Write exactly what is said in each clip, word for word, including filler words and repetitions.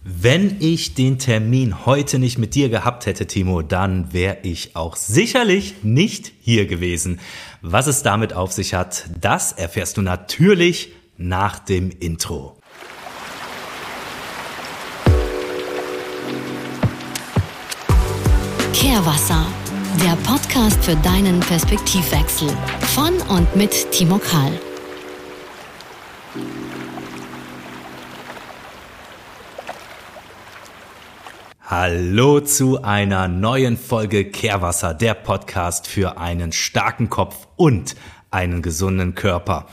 Wenn ich den Termin heute nicht mit dir gehabt hätte, Timo, dann wäre ich auch sicherlich nicht hier gewesen. Was es damit auf sich hat, das erfährst du natürlich nach dem Intro. Kehrwasser, der Podcast für deinen Perspektivwechsel von und mit Timo Kahl. Hallo zu einer neuen Folge Kehrwasser, der Podcast für einen starken Kopf und einen gesunden Körper.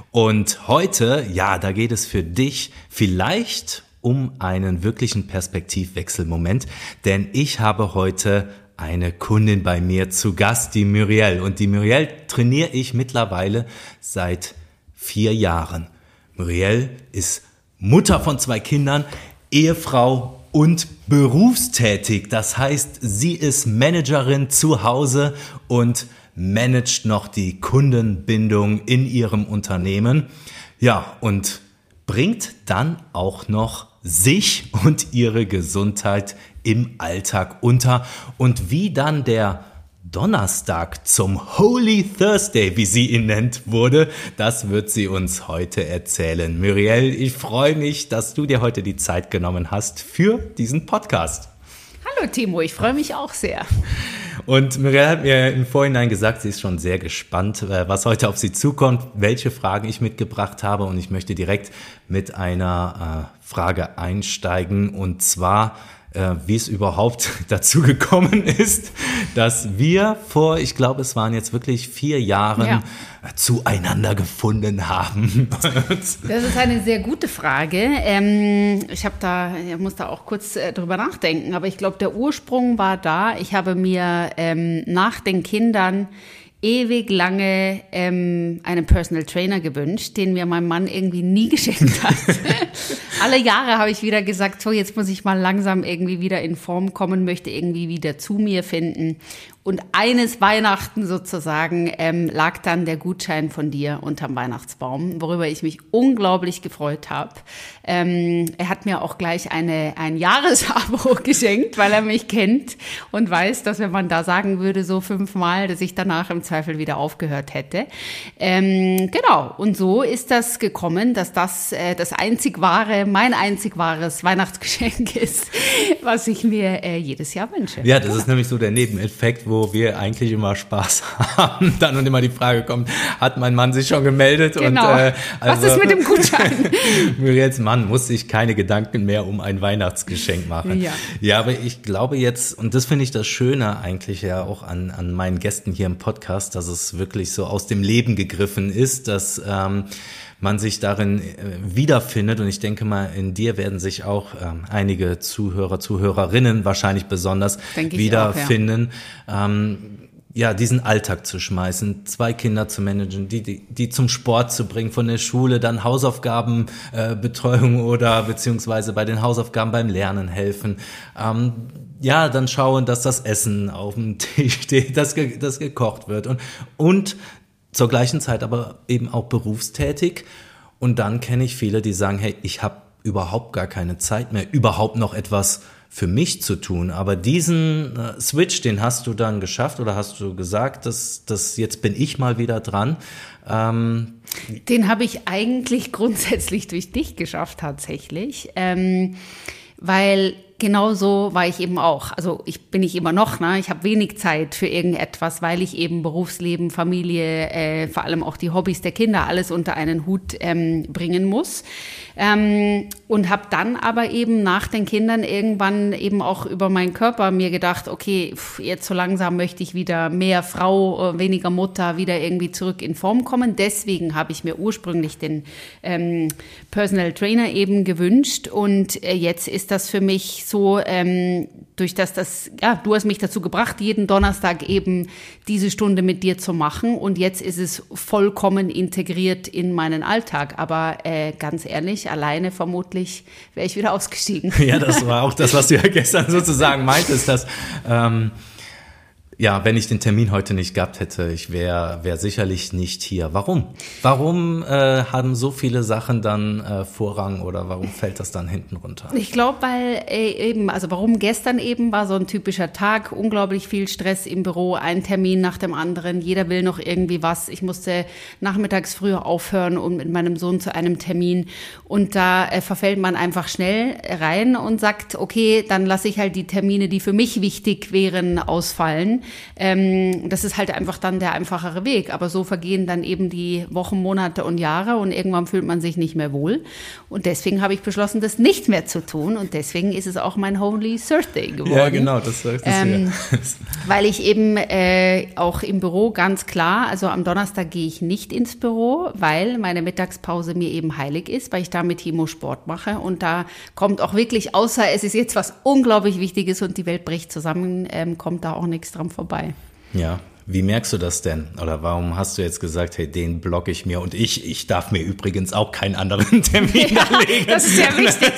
Und heute, ja, da geht es für dich vielleicht um einen wirklichen Perspektivwechselmoment, denn ich habe heute eine Kundin bei mir zu Gast, die Muriel. Und die Muriel trainiere ich mittlerweile seit vier Jahren. Muriel ist Mutter von zwei Kindern, Ehefrau und berufstätig. Das heißt, sie ist Managerin zu Hause und managt noch die Kundenbindung in ihrem Unternehmen. Ja, und bringt dann auch noch sich und ihre Gesundheit im Alltag unter. Und wie dann der Donnerstag zum Holy Thursday, wie sie ihn nennt, wurde, das wird sie uns heute erzählen. Muriel, ich freue mich, dass du dir heute die Zeit genommen hast für diesen Podcast. Hallo Timo, ich freue mich auch sehr. Und Muriel hat mir im Vorhinein gesagt, sie ist schon sehr gespannt, was heute auf sie zukommt, welche Fragen ich mitgebracht habe. Und ich möchte direkt mit einer äh, Frage einsteigen, und zwar, äh, wie es überhaupt dazu gekommen ist, dass wir vor, ich glaube, es waren jetzt wirklich vier Jahren ja. zueinander gefunden haben. Das ist eine sehr gute Frage. Ähm, ich habe da, ich muss da auch kurz äh, drüber nachdenken, aber ich glaube, der Ursprung war da. Ich habe mir ähm, nach den Kindern ewig lange ähm, einen Personal Trainer gewünscht, den mir mein Mann irgendwie nie geschenkt hat. Alle Jahre habe ich wieder gesagt, so jetzt muss ich mal langsam irgendwie wieder in Form kommen, möchte irgendwie wieder zu mir finden. Und eines Weihnachten sozusagen ähm, lag dann der Gutschein von dir unterm Weihnachtsbaum, worüber ich mich unglaublich gefreut habe. Ähm, er hat mir auch gleich eine ein Jahresabo geschenkt, weil er mich kennt und weiß, dass wenn man da sagen würde, so fünfmal, dass ich danach im Zweifel wieder aufgehört hätte. Ähm, genau, und so ist das gekommen, dass das äh, das einzig wahre, mein einzig wahres Weihnachtsgeschenk ist, was ich mir äh, jedes Jahr wünsche. Ja, das ist nämlich so der Nebeneffekt, wo wir eigentlich immer Spaß haben. Dann und immer die Frage kommt, hat mein Mann sich schon gemeldet? Genau. Und, äh, also, was ist mit dem Gutschein? Muriels Mann muss sich keine Gedanken mehr um ein Weihnachtsgeschenk machen. Ja, ja, aber ich glaube jetzt, und das finde ich das Schöne eigentlich ja auch an, an meinen Gästen hier im Podcast, dass es wirklich so aus dem Leben gegriffen ist, dass ähm, man sich darin äh, wiederfindet. Und ich denke mal, in dir werden sich auch ähm, einige Zuhörer, Zuhörerinnen wahrscheinlich besonders wiederfinden. Auch, ja. Ähm, ja, diesen Alltag zu schmeißen, zwei Kinder zu managen, die, die, die zum Sport zu bringen, von der Schule, dann Hausaufgabenbetreuung äh, oder beziehungsweise bei den Hausaufgaben beim Lernen helfen. Ähm, ja, dann schauen, dass das Essen auf dem Tisch steht, dass, ge, dass gekocht wird und, und zur gleichen Zeit aber eben auch berufstätig. Und dann kenne ich viele, die sagen, hey, ich habe überhaupt gar keine Zeit mehr, überhaupt noch etwas für mich zu tun. Aber diesen äh, Switch, den hast du dann geschafft oder hast du gesagt, dass, dass jetzt bin ich mal wieder dran. Ähm, den habe ich eigentlich grundsätzlich durch dich geschafft tatsächlich, ähm, weil genau so war ich eben auch. Also ich bin ich immer noch, ne? Ich habe wenig Zeit für irgendetwas, weil ich eben Berufsleben, Familie, äh, vor allem auch die Hobbys der Kinder, alles unter einen Hut ähm, bringen muss. Ähm, und habe dann aber eben nach den Kindern irgendwann eben auch über meinen Körper mir gedacht, okay, pff, jetzt so langsam möchte ich wieder mehr Frau, weniger Mutter, wieder irgendwie zurück in Form kommen. Deswegen habe ich mir ursprünglich den ähm, Personal Trainer eben gewünscht und äh, jetzt ist das für mich so, ähm, durch das, das, ja, du hast mich dazu gebracht, jeden Donnerstag eben diese Stunde mit dir zu machen und jetzt ist es vollkommen integriert in meinen Alltag, aber äh, ganz ehrlich, alleine vermutlich wäre ich wieder ausgestiegen. Ja, das war auch das, was du ja gestern sozusagen meintest, dass ähm, ja, wenn ich den Termin heute nicht gehabt hätte, ich wäre wär sicherlich nicht hier. Warum? Warum äh, haben so viele Sachen dann äh, Vorrang oder warum fällt das dann hinten runter? Ich glaube, weil äh, eben, also warum gestern eben war so ein typischer Tag, unglaublich viel Stress im Büro, ein Termin nach dem anderen, jeder will noch irgendwie was. Ich musste nachmittags früher aufhören und mit meinem Sohn zu einem Termin und da äh, verfällt man einfach schnell rein und sagt, okay, dann lasse ich halt die Termine, die für mich wichtig wären, ausfallen. Ähm, das ist halt einfach dann der einfachere Weg. Aber so vergehen dann eben die Wochen, Monate und Jahre und irgendwann fühlt man sich nicht mehr wohl. Und deswegen habe ich beschlossen, das nicht mehr zu tun. Und deswegen ist es auch mein Holy Thursday geworden. Ja, genau, das sagst du ähm, Weil ich eben äh, auch im Büro ganz klar, also am Donnerstag gehe ich nicht ins Büro, weil meine Mittagspause mir eben heilig ist, weil ich da mit Timo Sport mache. Und da kommt auch wirklich, außer es ist jetzt was unglaublich Wichtiges und die Welt bricht zusammen, ähm, kommt da auch nichts dran vorbei. Ja, wie merkst du das denn? Oder warum hast du jetzt gesagt, hey, den blocke ich mir und ich, ich darf mir übrigens auch keinen anderen Termin ja, legen. Das ist sehr wichtig.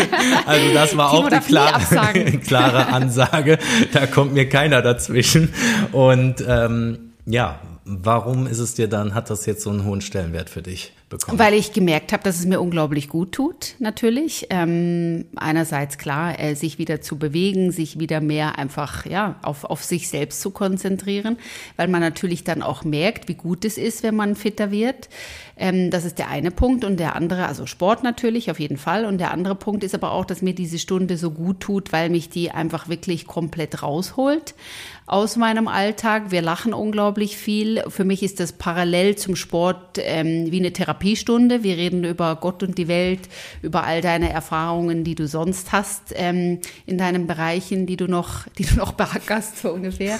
Also das war Timo auch die klare, klare Ansage. Da kommt mir keiner dazwischen. Und ähm, ja, warum ist es dir dann, hat das jetzt so einen hohen Stellenwert für dich bekommen? Weil ich gemerkt habe, dass es mir unglaublich gut tut, natürlich. Ähm, einerseits klar, äh, sich wieder zu bewegen, sich wieder mehr einfach ja auf, auf sich selbst zu konzentrieren, weil man natürlich dann auch merkt, wie gut es ist, wenn man fitter wird. Ähm, das ist der eine Punkt und der andere, also Sport natürlich auf jeden Fall. Und der andere Punkt ist aber auch, dass mir diese Stunde so gut tut, weil mich die einfach wirklich komplett rausholt aus meinem Alltag. Wir lachen unglaublich viel. Für mich ist das parallel zum Sport ähm, wie eine Therapiestunde. Wir reden über Gott und die Welt, über all deine Erfahrungen, die du sonst hast ähm, in deinen Bereichen, die du noch, die du noch beackerst, so ungefähr.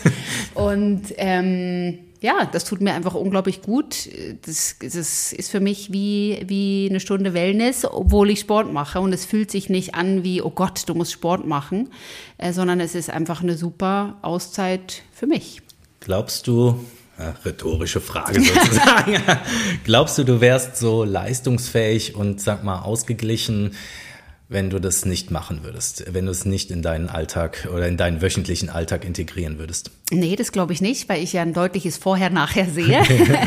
Und ähm, ja, das tut mir einfach unglaublich gut. Das, das ist für mich wie, wie eine Stunde Wellness, obwohl ich Sport mache. Und es fühlt sich nicht an wie, oh Gott, du musst Sport machen, äh, sondern es ist einfach eine super Auszeit für mich. Glaubst du, ja, rhetorische Frage sozusagen, glaubst du, du wärst so leistungsfähig und, sag mal, ausgeglichen, wenn du das nicht machen würdest, wenn du es nicht in deinen Alltag oder in deinen wöchentlichen Alltag integrieren würdest? Nee, das glaube ich nicht, weil ich ja ein deutliches Vorher-Nachher sehe.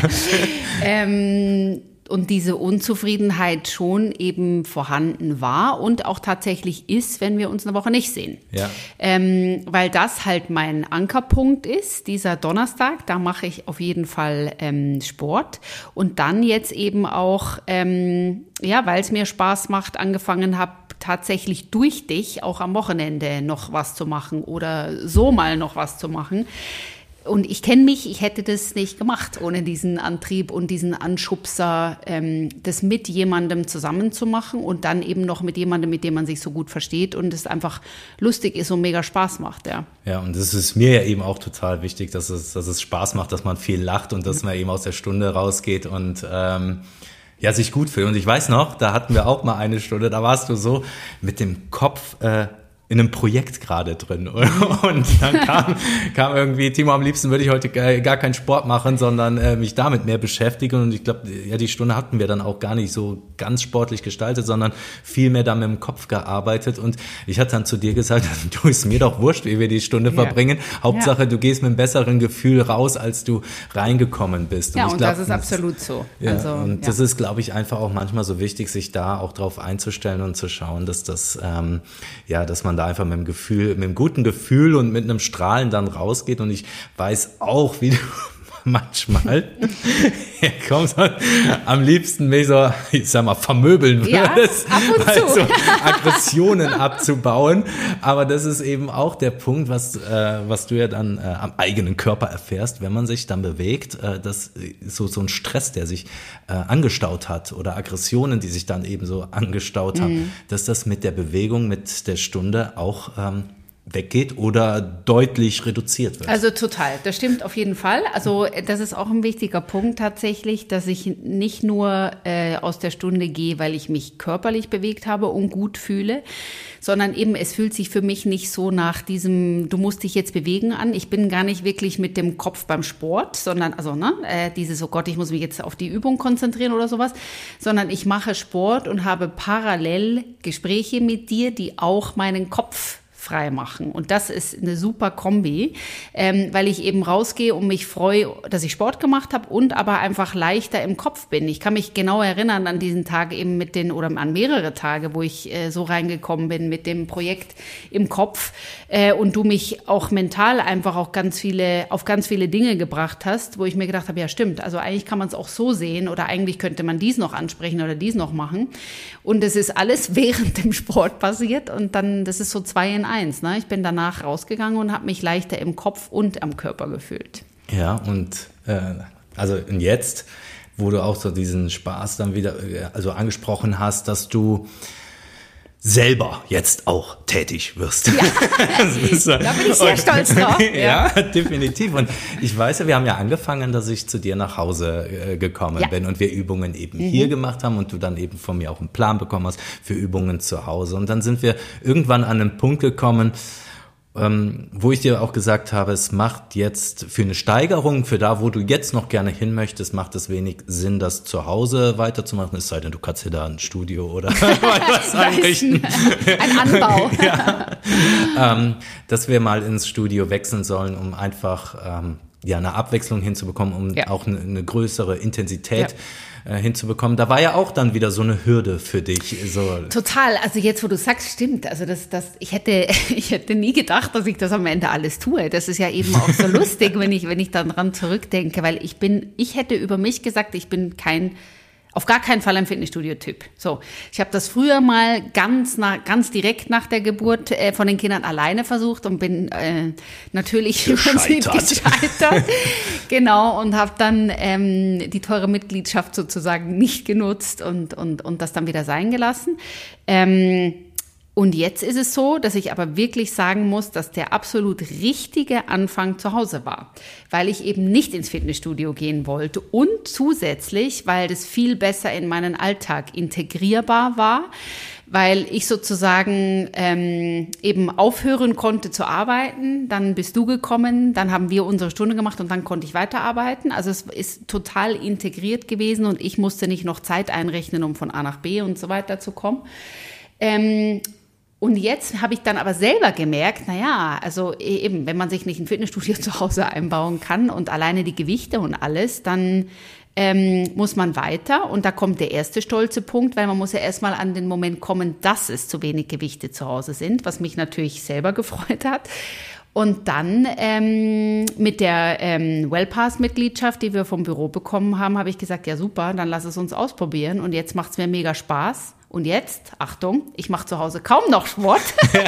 ähm, und diese Unzufriedenheit schon eben vorhanden war und auch tatsächlich ist, wenn wir uns eine Woche nicht sehen. Ja. Ähm, weil das halt mein Ankerpunkt ist, dieser Donnerstag, da mache ich auf jeden Fall ähm, Sport und dann jetzt eben auch, ähm, ja, weil es mir Spaß macht, angefangen habe, tatsächlich durch dich auch am Wochenende noch was zu machen oder so mal noch was zu machen. Und ich kenne mich, ich hätte das nicht gemacht ohne diesen Antrieb und diesen Anschubser, ähm, das mit jemandem zusammen zu machen und dann eben noch mit jemandem, mit dem man sich so gut versteht und es einfach lustig ist und mega Spaß macht, ja. Ja, und das ist mir ja eben auch total wichtig, dass es, dass es Spaß macht, dass man viel lacht und dass man eben aus der Stunde rausgeht und ähm, ja, sich gut fühlt. Und ich weiß noch, da hatten wir auch mal eine Stunde, da warst du so mit dem Kopf äh, in einem Projekt gerade drin. Und dann kam, kam irgendwie, Timo, am liebsten würde ich heute gar keinen Sport machen, sondern äh, mich damit mehr beschäftigen. Und ich glaube, ja, die Stunde hatten wir dann auch gar nicht so ganz sportlich gestaltet, sondern viel mehr da mit dem Kopf gearbeitet. Und ich hatte dann zu dir gesagt, du, ist mir doch wurscht, wie wir die Stunde ja. verbringen. Hauptsache, ja. du gehst mit einem besseren Gefühl raus, als du reingekommen bist. Ja, und, ich und glaub, das ist absolut so. Ja, also, und ja. das ist, glaube ich, einfach auch manchmal so wichtig, sich da auch drauf einzustellen und zu schauen, dass das, ähm, ja, dass man da einfach mit dem Gefühl, mit einem guten Gefühl und mit einem Strahlen dann rausgeht. Und ich weiß auch, wie du manchmal kommst, am liebsten mich so, ich sag mal, vermöbeln würdest, ja, ab und zu. Also Aggressionen abzubauen. Aber das ist eben auch der Punkt, was, äh, was du ja dann äh, am eigenen Körper erfährst, wenn man sich dann bewegt, äh, dass so, so ein Stress, der sich äh, angestaut hat oder Aggressionen, die sich dann eben so angestaut haben, mhm. dass das mit der Bewegung, mit der Stunde auch ähm, weggeht oder deutlich reduziert wird. Also total, das stimmt auf jeden Fall. Also das ist auch ein wichtiger Punkt tatsächlich, dass ich nicht nur äh, aus der Stunde gehe, weil ich mich körperlich bewegt habe und gut fühle, sondern eben es fühlt sich für mich nicht so nach diesem, du musst dich jetzt bewegen an. Ich bin gar nicht wirklich mit dem Kopf beim Sport, sondern, also ne, äh, dieses, oh Gott, ich muss mich jetzt auf die Übung konzentrieren oder sowas, sondern ich mache Sport und habe parallel Gespräche mit dir, die auch meinen Kopf frei machen. Und das ist eine super Kombi, ähm, weil ich eben rausgehe und mich freue, dass ich Sport gemacht habe und aber einfach leichter im Kopf bin. Ich kann mich genau erinnern an diesen Tag eben mit den, oder an mehrere Tage, wo ich äh, so reingekommen bin mit dem Projekt im Kopf äh, und du mich auch mental einfach auch ganz viele, auf ganz viele Dinge gebracht hast, wo ich mir gedacht habe, ja stimmt, also eigentlich kann man es auch so sehen oder eigentlich könnte man dies noch ansprechen oder dies noch machen. Und es ist alles während dem Sport passiert und dann, das ist so zwei in eins. Ne? Ich bin danach rausgegangen und habe mich leichter im Kopf und am Körper gefühlt. Ja, und äh, also und jetzt, wo du auch so diesen Spaß dann wieder äh, also angesprochen hast, dass du selber jetzt auch tätig wirst. Ja, ist, da bin ich sehr und, stolz drauf. Ja. ja, definitiv. Und ich weiß ja, wir haben ja angefangen, dass ich zu dir nach Hause äh, gekommen ja. bin und wir Übungen eben mhm. hier gemacht haben und du dann eben von mir auch einen Plan bekommen hast für Übungen zu Hause. Und dann sind wir irgendwann an einen Punkt gekommen, Ähm, wo ich dir auch gesagt habe, es macht jetzt für eine Steigerung, für da, wo du jetzt noch gerne hin möchtest, macht es wenig Sinn, das zu Hause weiterzumachen, es sei denn, du kannst hier da ein Studio oder was einrichten. Ein Anbau. ja. ähm, dass wir mal ins Studio wechseln sollen, um einfach ähm, ja eine Abwechslung hinzubekommen, um ja. auch eine, eine größere Intensität ja. hinzubekommen. Da war ja auch dann wieder so eine Hürde für dich. So. Total. Also jetzt, wo du sagst, stimmt. Also das, das, ich hätte, ich hätte nie gedacht, dass ich das am Ende alles tue. Das ist ja eben auch so lustig, wenn ich, wenn ich dann dran zurückdenke, weil ich bin, ich hätte über mich gesagt, ich bin kein Auf gar keinen Fall ein Fitnessstudio-Typ. So, ich habe das früher mal ganz nach, ganz direkt nach der Geburt äh, von den Kindern alleine versucht und bin äh, natürlich gescheitert. gescheitert. Genau, und habe dann ähm, die teure Mitgliedschaft sozusagen nicht genutzt und und und das dann wieder sein gelassen. Ähm, Und jetzt ist es so, dass ich aber wirklich sagen muss, dass der absolut richtige Anfang zu Hause war, weil ich eben nicht ins Fitnessstudio gehen wollte und zusätzlich, weil das viel besser in meinen Alltag integrierbar war, weil ich sozusagen ähm, eben aufhören konnte zu arbeiten, dann bist du gekommen, dann haben wir unsere Stunde gemacht und dann konnte ich weiterarbeiten. Also es ist total integriert gewesen und ich musste nicht noch Zeit einrechnen, um von A nach B und so weiter zu kommen. Ähm, Und jetzt habe ich dann aber selber gemerkt, naja, also eben, wenn man sich nicht ein Fitnessstudio zu Hause einbauen kann und alleine die Gewichte und alles, dann ähm, muss man weiter. Und da kommt der erste stolze Punkt, weil man muss ja erstmal an den Moment kommen, dass es zu wenig Gewichte zu Hause sind, was mich natürlich selber gefreut hat. Und dann ähm, mit der ähm, Wellpass-Mitgliedschaft, die wir vom Büro bekommen haben, habe ich gesagt, ja super, dann lass es uns ausprobieren. Und jetzt macht es mir mega Spaß. Und jetzt, Achtung, ich mache zu Hause kaum noch Sport,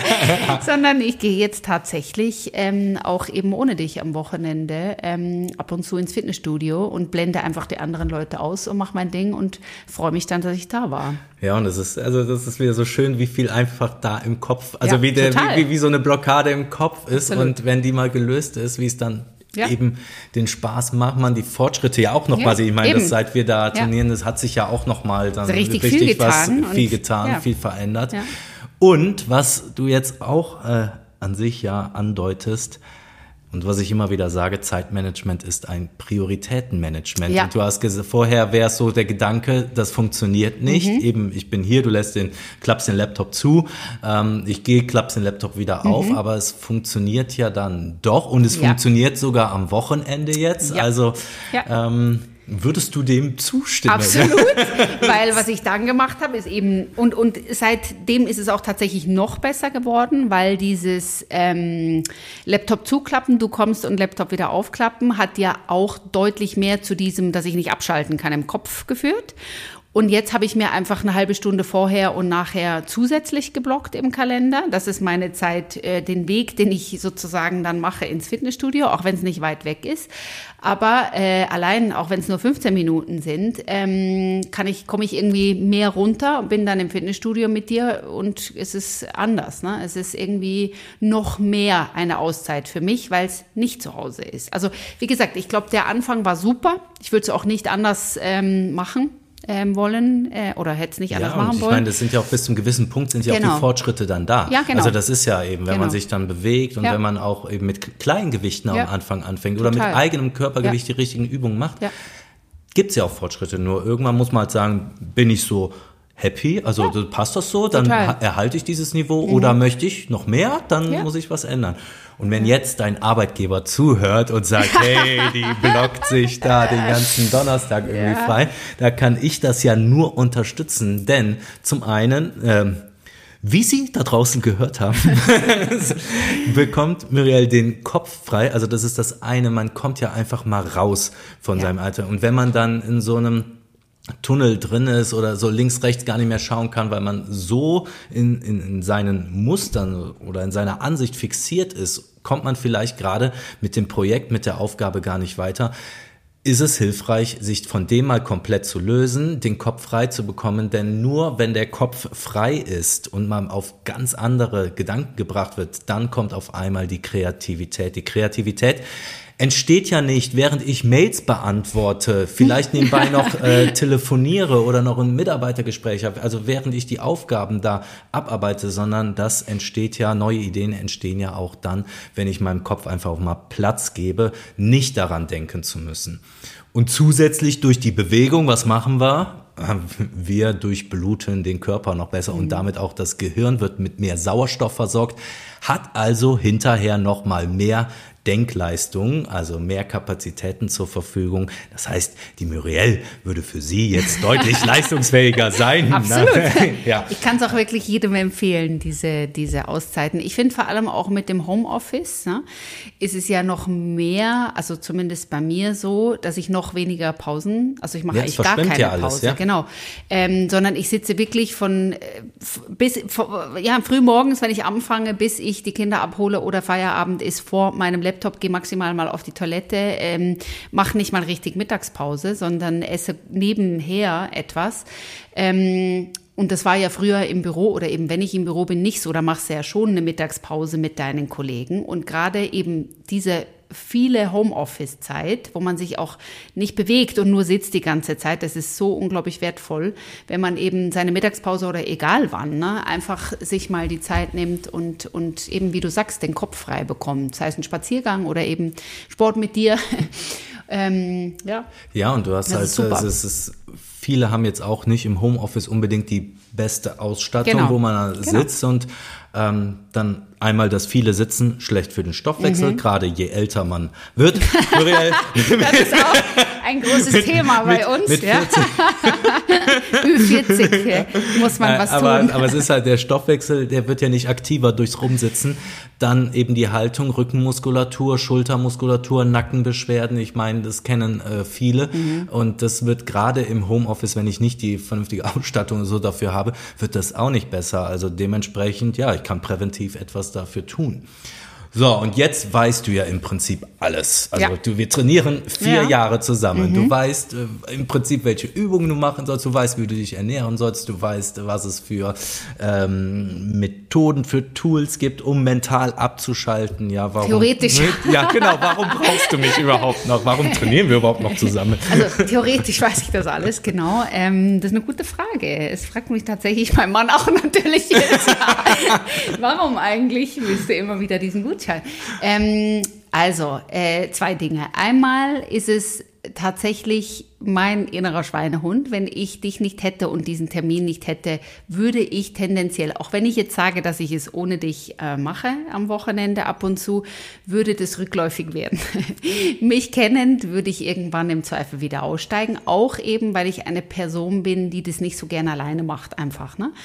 sondern ich gehe jetzt tatsächlich ähm, auch eben ohne dich am Wochenende ähm, ab und zu ins Fitnessstudio und blende einfach die anderen Leute aus und mache mein Ding und freue mich dann, dass ich da war. Ja, und das ist, also das ist wieder so schön, wie viel einfach da im Kopf, also ja, wie, der, wie, wie, wie so eine Blockade im Kopf ist. Absolut. Und wenn die mal gelöst ist, wie es dann ja. eben den Spaß macht, man die Fortschritte ja auch noch mal sieht. Ich meine, das, seit wir da trainieren, ja. das hat sich ja auch noch mal dann richtig, richtig viel was getan viel getan, ja. viel verändert. Ja. Und was du jetzt auch äh, an sich ja andeutest, und was ich immer wieder sage, Zeitmanagement ist ein Prioritätenmanagement. Ja. Und du hast gesagt, vorher wäre es so der Gedanke, das funktioniert nicht. Mhm. Eben, ich bin hier, du lässt den, klappst den Laptop zu, ähm, ich gehe, klappst den Laptop wieder mhm. auf, aber es funktioniert ja dann doch und es ja. funktioniert sogar am Wochenende jetzt. Ja. Also ja. Ähm, würdest du dem zustimmen? Absolut, weil was ich dann gemacht habe, ist eben, und, und seitdem ist es auch tatsächlich noch besser geworden, weil dieses ähm, Laptop zuklappen, du kommst und Laptop wieder aufklappen, hat ja auch deutlich mehr zu diesem, dass ich nicht abschalten kann, im Kopf geführt. Und jetzt habe ich mir einfach eine halbe Stunde vorher und nachher zusätzlich geblockt im Kalender. Das ist meine Zeit, äh, den Weg, den ich sozusagen dann mache ins Fitnessstudio, auch wenn es nicht weit weg ist. Aber äh, allein, auch wenn es nur fünfzehn Minuten sind, ähm, kann ich, komme ich irgendwie mehr runter und bin dann im Fitnessstudio mit dir und es ist anders. Ne? Es ist irgendwie noch mehr eine Auszeit für mich, weil es nicht zu Hause ist. Also wie gesagt, ich glaube, der Anfang war super. Ich würde es auch nicht anders ähm, machen. Ähm, wollen äh, oder hätte es nicht anders ja, machen ich wollen. Ich meine, das sind ja auch bis zum gewissen Punkt sind ja genau. auch die Fortschritte dann da. Ja, genau. Also das ist ja eben, wenn genau. man sich dann bewegt und ja. wenn man auch eben mit kleinen Gewichten ja. am Anfang anfängt Total. Oder mit eigenem Körpergewicht ja. die richtigen Übungen macht, ja. gibt es ja auch Fortschritte. Nur irgendwann muss man halt sagen, bin ich so happy, also ja. passt das so, dann Total. ha- erhalte ich dieses Niveau mhm. oder möchte ich noch mehr, dann ja. muss ich was ändern. Und wenn jetzt dein Arbeitgeber zuhört und sagt, hey, die blockt sich da den ganzen Donnerstag irgendwie ja. frei, da kann ich das ja nur unterstützen, denn zum einen, ähm, wie Sie da draußen gehört haben, bekommt Muriel den Kopf frei. Also das ist das eine, man kommt ja einfach mal raus von ja. seinem Alter. Und wenn man dann in so einem Tunnel drin ist oder so links, rechts gar nicht mehr schauen kann, weil man so in, in, in seinen Mustern oder in seiner Ansicht fixiert ist, kommt man vielleicht gerade mit dem Projekt, mit der Aufgabe gar nicht weiter. Ist es hilfreich, sich von dem mal komplett zu lösen, den Kopf frei zu bekommen, denn nur wenn der Kopf frei ist und man auf ganz andere Gedanken gebracht wird, dann kommt auf einmal die Kreativität. Die Kreativität entsteht ja nicht, während ich Mails beantworte, vielleicht nebenbei noch äh, telefoniere oder noch ein Mitarbeitergespräch habe, also während ich die Aufgaben da abarbeite, sondern das entsteht ja, neue Ideen entstehen ja auch dann, wenn ich meinem Kopf einfach auch mal Platz gebe, nicht daran denken zu müssen. Und zusätzlich durch die Bewegung, was machen wir? Wir durchbluten den Körper noch besser mhm. und damit auch das Gehirn wird mit mehr Sauerstoff versorgt, hat also hinterher noch mal mehr Denkleistung, also mehr Kapazitäten zur Verfügung. Das heißt, die Muriel würde für Sie jetzt deutlich leistungsfähiger sein. Absolut. Ja. Ich kann es auch wirklich jedem empfehlen, diese, diese Auszeiten. Ich finde vor allem auch mit dem Homeoffice, ne, ist es ja noch mehr, also zumindest bei mir so, dass ich noch weniger Pausen, also ich mache Ja, eigentlich gar keine ja alles, Pause, ja? genau, ähm, sondern ich sitze wirklich von äh, bis ja früh morgens, wenn ich anfange, bis ich die Kinder abhole oder Feierabend ist, vor meinem Laptop. Laptop, gehe maximal mal auf die Toilette, ähm, mache nicht mal richtig Mittagspause, sondern esse nebenher etwas. Ähm, und das war ja früher im Büro oder eben, wenn ich im Büro bin, nicht so. Da machst du ja schon eine Mittagspause mit deinen Kollegen. Und gerade eben diese viele Homeoffice-Zeit, wo man sich auch nicht bewegt und nur sitzt die ganze Zeit, das ist so unglaublich wertvoll, wenn man eben seine Mittagspause oder egal wann, ne, einfach sich mal die Zeit nimmt und, und eben, wie du sagst, den Kopf frei bekommt. Sei es ein Spaziergang oder eben Sport mit dir. ähm, ja. ja, und du hast das halt, ist super. es ist, viele haben jetzt auch nicht im Homeoffice unbedingt die beste Ausstattung, genau. wo man da sitzt genau. und ähm, dann einmal das viele Sitzen, schlecht für den Stoffwechsel, mhm. gerade je älter man wird. Muriel, das ist auch ein großes mit, Thema bei mit, uns. Mit ja. Ü vierzig muss man was aber, tun. Aber es ist halt der Stoffwechsel, der wird ja nicht aktiver durchs Rumsitzen. Dann eben die Haltung, Rückenmuskulatur, Schultermuskulatur, Nackenbeschwerden. Ich meine, das kennen äh, viele. Mhm. Und das wird gerade im Homeoffice, wenn ich nicht die vernünftige Ausstattung so dafür habe, wird das auch nicht besser. Also dementsprechend, ja, ich kann präventiv etwas dafür tun. So, und jetzt weißt du ja im Prinzip alles. Also ja. du, wir trainieren vier ja. Jahre zusammen. Mhm. Du weißt äh, im Prinzip, welche Übungen du machen sollst. Du weißt, wie du dich ernähren sollst. Du weißt, was es für ähm, Methoden, für Tools gibt, um mental abzuschalten. Ja, warum? Theoretisch. Ja, genau. Warum brauchst du mich überhaupt noch? Warum trainieren wir überhaupt noch zusammen? Also theoretisch weiß ich das alles, genau. Ähm, das ist eine gute Frage. Es fragt mich tatsächlich mein Mann auch natürlich jetzt. Warum eigentlich willst du immer wieder diesen Gutschein? Ähm, also, äh, zwei Dinge. Einmal ist es tatsächlich mein innerer Schweinehund. Wenn ich dich nicht hätte und diesen Termin nicht hätte, würde ich tendenziell, auch wenn ich jetzt sage, dass ich es ohne dich äh, mache am Wochenende ab und zu, würde das rückläufig werden. Mich kennend würde ich irgendwann im Zweifel wieder aussteigen, auch eben, weil ich eine Person bin, die das nicht so gerne alleine macht, einfach, ne?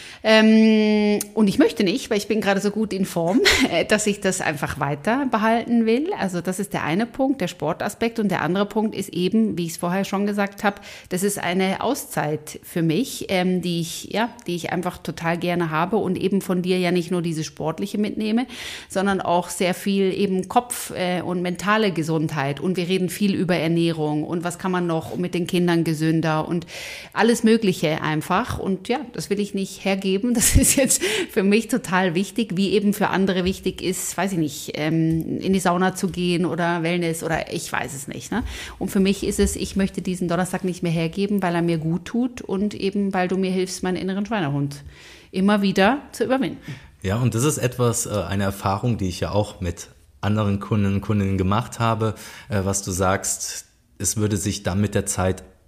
Ähm, und ich möchte nicht, weil ich bin gerade so gut in Form, dass ich das einfach weiter behalten will. Also das ist der eine Punkt, der Sportaspekt. Und der andere Punkt ist eben, wie ich es vorher schon gesagt habe, das ist eine Auszeit für mich, ähm, die ich, ja, die ich einfach total gerne habe und eben von dir ja nicht nur diese sportliche mitnehme, sondern auch sehr viel eben Kopf- äh, und mentale Gesundheit. Und wir reden viel über Ernährung und was kann man noch mit den Kindern gesünder und alles Mögliche einfach. Und ja, das will ich nicht hergeben. Das ist jetzt für mich total wichtig, wie eben für andere wichtig ist, weiß ich nicht, ähm, in die Sauna zu gehen oder Wellness oder ich weiß es nicht. Ne? Und für mich ist es, ich möchte diesen Donnerstag nicht mehr hergeben, weil er mir gut tut und eben, weil du mir hilfst, meinen inneren Schweinehund immer wieder zu überwinden. Ja, und das ist etwas, äh, eine Erfahrung, die ich ja auch mit anderen Kunden und Kundinnen gemacht habe, äh, was du sagst, es würde sich dann mit der Zeit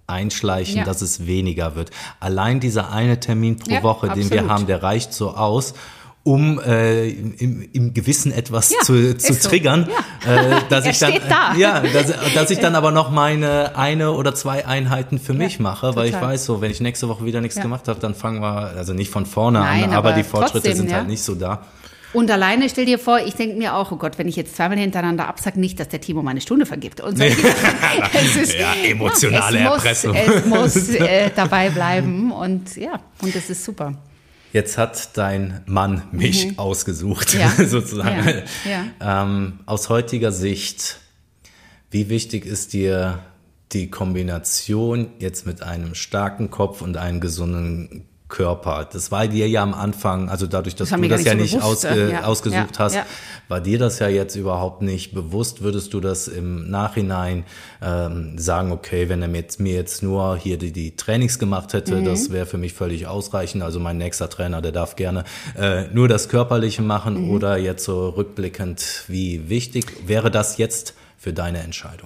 einschleichen, ja. dass es weniger wird. Allein dieser eine Termin pro ja, Woche, absolut. den wir haben, der reicht so aus, um äh, im, im Gewissen etwas ja, zu, zu so. triggern, ja. äh, dass er ich dann steht da. ja, dass, dass ich dann aber noch meine eine oder zwei Einheiten für mich ja, mache, weil total. ich weiß, so wenn ich nächste Woche wieder nichts ja. gemacht habe, dann fangen wir also nicht von vorne Nein, an, aber, aber die Fortschritte trotzdem, sind ja. halt nicht so da. Und alleine stell dir vor, ich denke mir auch, oh Gott, wenn ich jetzt zweimal hintereinander absage, nicht, dass der Timo meine Stunde vergibt. Und so. es ist, ja, emotionale ja, es Erpressung. Muss, es muss äh, dabei bleiben und ja, und das ist super. Jetzt hat dein Mann mich mhm. ausgesucht, ja. sozusagen. Ja. Ja. Ähm, aus heutiger Sicht, wie wichtig ist dir die Kombination jetzt mit einem starken Kopf und einem gesunden Körper? Das war dir ja am Anfang, also dadurch, dass das du das nicht ja so nicht bewusst, ausge, ja. ausgesucht ja. hast, ja. war dir das ja jetzt überhaupt nicht bewusst? Würdest du das im Nachhinein ähm, sagen, okay, wenn er mir jetzt, mir jetzt nur hier die, die Trainings gemacht hätte, mhm. das wäre für mich völlig ausreichend, also mein nächster Trainer, der darf gerne äh, nur das Körperliche machen, mhm. oder jetzt so rückblickend, wie wichtig wäre das jetzt für deine Entscheidung?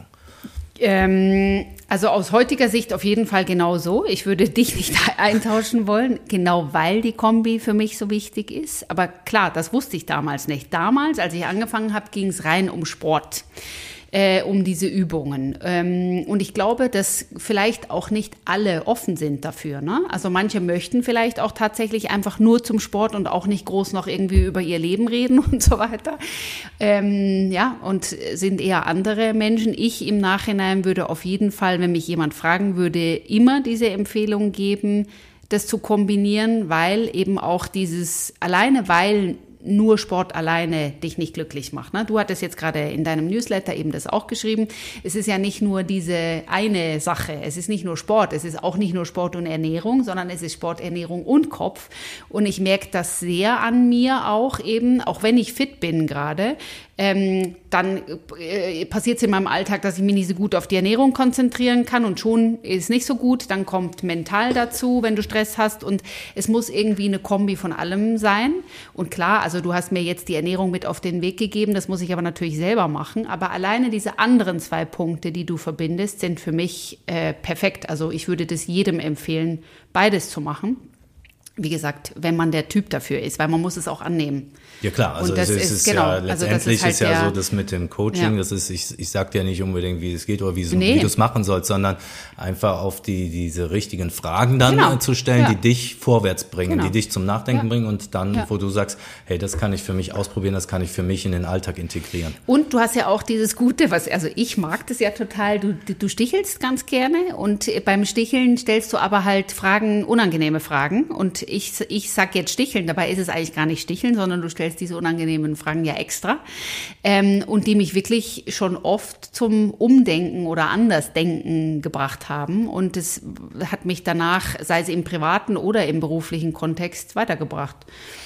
Ähm, also aus heutiger Sicht auf jeden Fall genau so. Ich würde dich nicht eintauschen wollen, genau weil die Kombi für mich so wichtig ist. Aber klar, das wusste ich damals nicht. Damals, als ich angefangen habe, ging es rein um Sport. Äh, um diese Übungen. Ähm, und ich glaube, dass vielleicht auch nicht alle offen sind dafür. Ne? Also manche möchten vielleicht auch tatsächlich einfach nur zum Sport und auch nicht groß noch irgendwie über ihr Leben reden und so weiter. Ähm, ja, und sind eher andere Menschen. Ich im Nachhinein würde auf jeden Fall, wenn mich jemand fragen würde, immer diese Empfehlung geben, das zu kombinieren, weil eben auch dieses, alleine weil nur Sport alleine dich nicht glücklich macht. Ne? Du hattest jetzt gerade in deinem Newsletter eben das auch geschrieben. Es ist ja nicht nur diese eine Sache. Es ist nicht nur Sport. Es ist auch nicht nur Sport und Ernährung, sondern es ist Sport, Ernährung und Kopf. Und ich merke das sehr an mir auch eben, auch wenn ich fit bin gerade, ähm, dann äh, passiert es in meinem Alltag, dass ich mich nicht so gut auf die Ernährung konzentrieren kann und schon ist nicht so gut. Dann kommt mental dazu, wenn du Stress hast und es muss irgendwie eine Kombi von allem sein. Und klar, also du hast mir jetzt die Ernährung mit auf den Weg gegeben, das muss ich aber natürlich selber machen. Aber alleine diese anderen zwei Punkte, die du verbindest, sind für mich äh, perfekt. Also ich würde das jedem empfehlen, beides zu machen. Wie gesagt, wenn man der Typ dafür ist, weil man muss es auch annehmen. Ja klar, also und das es ist, ist genau, ja letztendlich also ist, halt ist ja der, so, das mit dem Coaching, ja. das ist, ich, ich sag dir nicht unbedingt, wie es geht oder wie, so, nee. wie du es machen sollst, sondern einfach auf die diese richtigen Fragen dann genau. zu stellen, ja. die dich vorwärts bringen, genau. die dich zum Nachdenken ja. bringen und dann, ja. wo du sagst, hey, das kann ich für mich ausprobieren, das kann ich für mich in den Alltag integrieren. Und du hast ja auch dieses Gute, was, also ich mag das ja total, du, du stichelst ganz gerne und beim Sticheln stellst du aber halt Fragen, unangenehme Fragen und ich, ich sag jetzt Sticheln, dabei ist es eigentlich gar nicht Sticheln, sondern du stellst diese unangenehmen Fragen ja extra ähm, und die mich wirklich schon oft zum Umdenken oder Andersdenken gebracht haben und es hat mich danach, sei es im privaten oder im beruflichen Kontext, weitergebracht.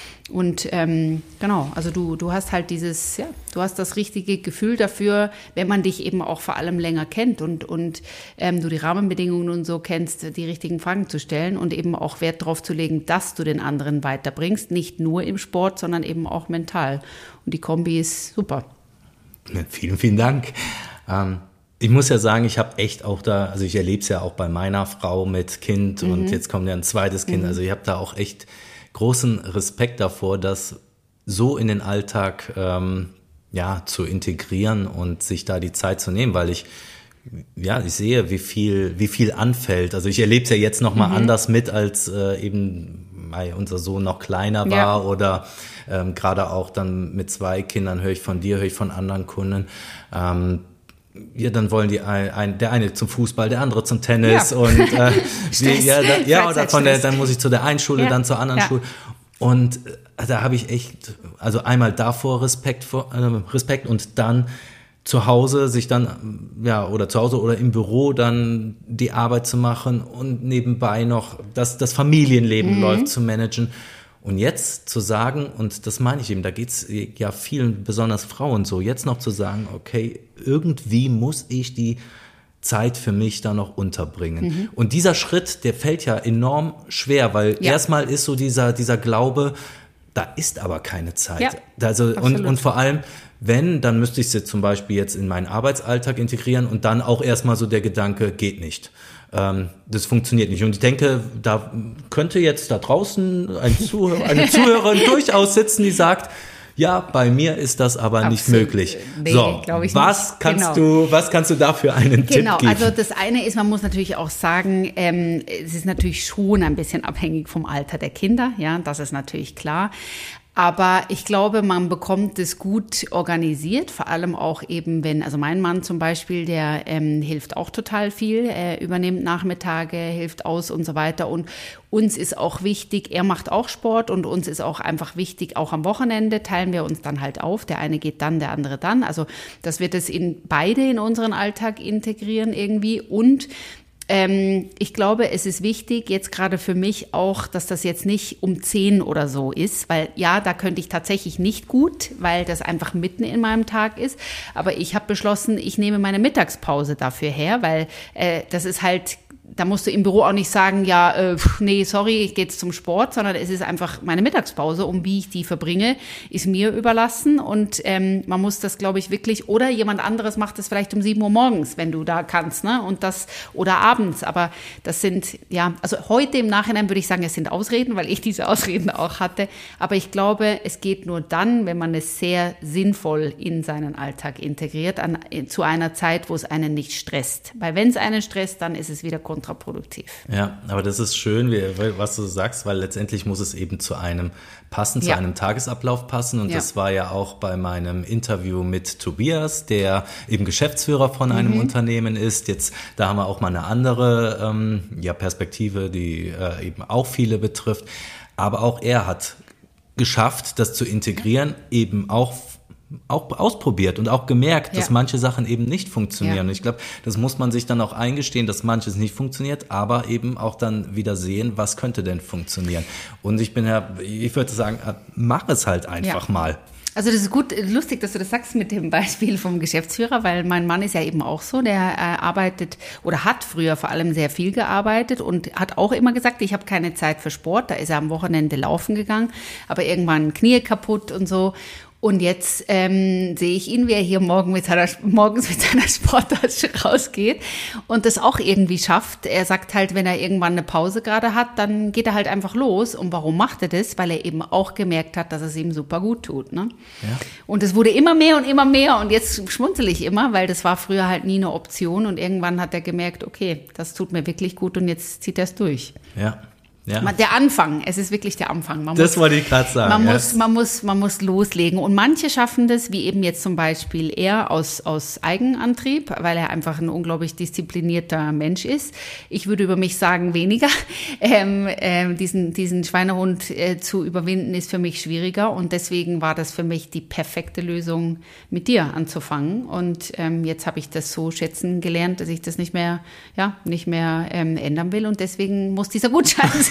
Und ähm, genau, also du, du hast halt dieses, ja, du hast das richtige Gefühl dafür, wenn man dich eben auch vor allem länger kennt und, und ähm, du die Rahmenbedingungen und so kennst, die richtigen Fragen zu stellen und eben auch Wert darauf zu legen, dass du den anderen weiterbringst, nicht nur im Sport, sondern eben auch mental. Und die Kombi ist super. Vielen, vielen Dank. Ähm Ich muss ja sagen, ich habe echt auch da, also ich erlebe es ja auch bei meiner Frau mit Kind mhm. und jetzt kommt ja ein zweites Kind, mhm. also ich habe da auch echt großen Respekt davor, das so in den Alltag ähm, ja zu integrieren und sich da die Zeit zu nehmen, weil ich ja ich sehe, wie viel wie viel anfällt. Also ich erlebe es ja jetzt noch mal mhm. anders mit, als äh, eben weil unser Sohn noch kleiner war ja. oder ähm, gerade auch dann mit zwei Kindern höre ich von dir, höre ich von anderen Kunden. Ähm, Ja, dann wollen die ein, ein, der eine zum Fußball, der andere zum Tennis ja. und äh, die, ja, da, ja oder von der, dann muss ich zu der einen Schule, ja. dann zur anderen ja. Schule und äh, da habe ich echt, also einmal davor Respekt vor, äh, Respekt und dann zu Hause sich dann ja oder zu Hause oder im Büro dann die Arbeit zu machen und nebenbei noch das das Familienleben mhm. läuft zu managen. Und jetzt zu sagen, und das meine ich eben, da geht's ja vielen, besonders Frauen so, jetzt noch zu sagen, okay, irgendwie muss ich die Zeit für mich da noch unterbringen. Mhm. Und dieser Schritt, der fällt ja enorm schwer, weil ja. erstmal ist so dieser, dieser Glaube, da ist aber keine Zeit. Ja, also, und, absolut. und vor allem, wenn, dann müsste ich sie zum Beispiel jetzt in meinen Arbeitsalltag integrieren und dann auch erstmal so der Gedanke, geht nicht. Ähm, das funktioniert nicht. Und ich denke, da könnte jetzt da draußen ein Zuhörer, eine Zuhörerin durchaus sitzen, die sagt, ja, bei mir ist das aber Absolut. nicht möglich. Nee, so, glaub ich was nicht. kannst Genau. du, was kannst du dafür einen Genau, Tipp geben? also das eine ist, man muss natürlich auch sagen, ähm, es ist natürlich schon ein bisschen abhängig vom Alter der Kinder, ja, das ist natürlich klar. Aber ich glaube, man bekommt es gut organisiert, vor allem auch eben, wenn, also mein Mann zum Beispiel, der ähm, hilft auch total viel, er übernimmt Nachmittage, hilft aus und so weiter. Und uns ist auch wichtig, er macht auch Sport und uns ist auch einfach wichtig, auch am Wochenende teilen wir uns dann halt auf. Der eine geht dann, der andere dann. Also, dass wir das in beide in unseren Alltag integrieren irgendwie. Und Ähm, ich glaube, es ist wichtig, jetzt gerade für mich auch, dass das jetzt nicht um zehn oder so ist, weil ja, da könnte ich tatsächlich nicht gut, weil das einfach mitten in meinem Tag ist. Aber ich habe beschlossen, ich nehme meine Mittagspause dafür her, weil äh, das ist halt, da musst du im Büro auch nicht sagen, ja, äh, nee, sorry, ich gehe jetzt zum Sport, sondern es ist einfach meine Mittagspause, und wie ich die verbringe, ist mir überlassen. Und ähm, man muss das, glaube ich, wirklich, oder jemand anderes macht das vielleicht um sieben Uhr morgens, wenn du da kannst, ne? Und das, oder abends. Aber das sind, ja, also heute im Nachhinein würde ich sagen, es sind Ausreden, weil ich diese Ausreden auch hatte. Aber ich glaube, es geht nur dann, wenn man es sehr sinnvoll in seinen Alltag integriert, an, zu einer Zeit, wo es einen nicht stresst. Weil wenn es einen stresst, dann ist es wieder kontraproduktiv. Ja, aber das ist schön, wie, was du sagst, weil letztendlich muss es eben zu einem passen, zu Ja. einem Tagesablauf passen. Und Ja. das war ja auch bei meinem Interview mit Tobias, der eben Geschäftsführer von einem Mhm. Unternehmen ist. Jetzt, da haben wir auch mal eine andere ähm, ja, Perspektive, die äh, eben auch viele betrifft. Aber auch er hat geschafft, das zu integrieren, eben auch auch ausprobiert und auch gemerkt, dass Ja. manche Sachen eben nicht funktionieren. Ja. Und ich glaube, das muss man sich dann auch eingestehen, dass manches nicht funktioniert, aber eben auch dann wieder sehen, was könnte denn funktionieren. Und ich bin ja, ich würde sagen, mach es halt einfach Ja. mal. Also das ist gut, lustig, dass du das sagst mit dem Beispiel vom Geschäftsführer, weil mein Mann ist ja eben auch so, der äh, arbeitet oder hat früher vor allem sehr viel gearbeitet und hat auch immer gesagt, ich habe keine Zeit für Sport. Da ist er am Wochenende laufen gegangen, aber irgendwann Knie kaputt und so. Und jetzt ähm, sehe ich ihn, wie er hier morgen mit seiner, morgens mit seiner Sporttasche rausgeht und das auch irgendwie schafft. Er sagt halt, wenn er irgendwann eine Pause gerade hat, dann geht er halt einfach los. Und warum macht er das? Weil er eben auch gemerkt hat, dass es ihm super gut tut. Ne? Ja. Und es wurde immer mehr und immer mehr. Und jetzt schmunzel ich immer, weil das war früher halt nie eine Option. Und irgendwann hat er gemerkt, okay, das tut mir wirklich gut und jetzt zieht er es durch. Ja. Ja. Der Anfang, es ist wirklich der Anfang. Man Das muss, wollte ich gerade sagen. Man ja. muss, man muss, man muss loslegen. Und manche schaffen das, wie eben jetzt zum Beispiel er aus, aus Eigenantrieb, weil er einfach ein unglaublich disziplinierter Mensch ist. Ich würde über mich sagen, weniger. Ähm, ähm, diesen, diesen Schweinehund äh, zu überwinden ist für mich schwieriger. Und deswegen war das für mich die perfekte Lösung, mit dir anzufangen. Und ähm, jetzt habe ich das so schätzen gelernt, dass ich das nicht mehr, ja, nicht mehr ähm, ändern will. Und deswegen muss dieser Gutschein sein.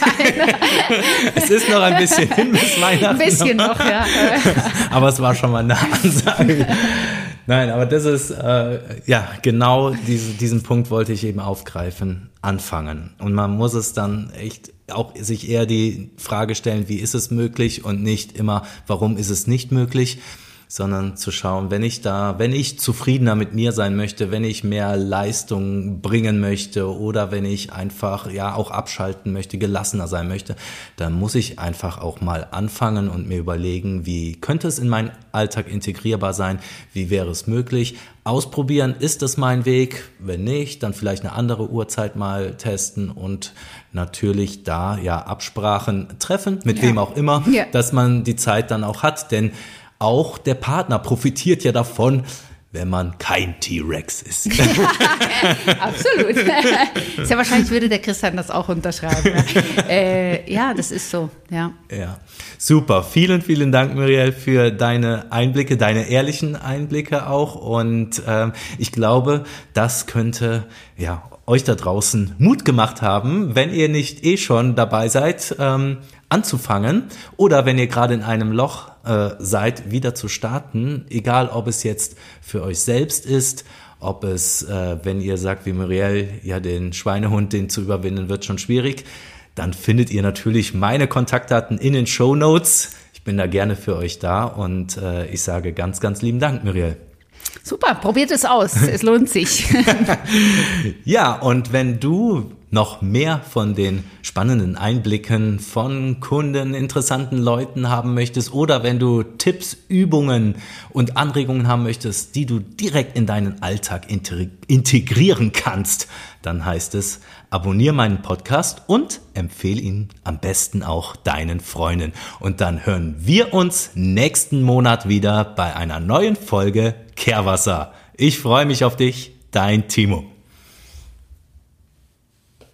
Es ist noch ein bisschen hin bis Weihnachten. Ein bisschen noch, ja. Aber es war schon mal eine Ansage. Nein, aber das ist, äh, ja, genau diese, diesen Punkt wollte ich eben aufgreifen, anfangen. Und man muss es dann echt auch sich eher die Frage stellen, wie ist es möglich und nicht immer, warum ist es nicht möglich, sondern zu schauen, wenn ich da, wenn ich zufriedener mit mir sein möchte, wenn ich mehr Leistung bringen möchte oder wenn ich einfach, ja, auch abschalten möchte, gelassener sein möchte, dann muss ich einfach auch mal anfangen und mir überlegen, wie könnte es in meinen Alltag integrierbar sein, wie wäre es möglich, ausprobieren, ist das mein Weg, wenn nicht, dann vielleicht eine andere Uhrzeit mal testen und natürlich da, ja, Absprachen treffen, mit Ja. wem auch immer, Ja. dass man die Zeit dann auch hat, denn auch der Partner profitiert ja davon, wenn man kein T-Rex ist. Absolut. Sehr wahrscheinlich würde der Christian das auch unterschreiben. Ja, äh, ja das ist so, ja. Ja, super. Vielen, vielen Dank, Muriel, für deine Einblicke, deine ehrlichen Einblicke auch. Und ähm, ich glaube, das könnte, ja, euch da draußen Mut gemacht haben, wenn ihr nicht eh schon dabei seid, ähm, anzufangen oder wenn ihr gerade in einem Loch äh, seid, wieder zu starten, egal ob es jetzt für euch selbst ist, ob es, äh, wenn ihr sagt wie Muriel, ja, den Schweinehund, den zu überwinden, wird schon schwierig, dann findet ihr natürlich meine Kontaktdaten in den Shownotes. Ich Ich bin da gerne für euch da und äh, ich sage ganz, ganz lieben Dank, Muriel. Super, probiert es aus, es lohnt sich. Ja, und wenn du noch mehr von den spannenden Einblicken von Kunden, interessanten Leuten haben möchtest oder wenn du Tipps, Übungen und Anregungen haben möchtest, die du direkt in deinen Alltag integrieren kannst, dann heißt es, abonniere meinen Podcast und empfehle ihn am besten auch deinen Freunden. Und dann hören wir uns nächsten Monat wieder bei einer neuen Folge Kehrwasser. Ich freue mich auf dich, dein Timo.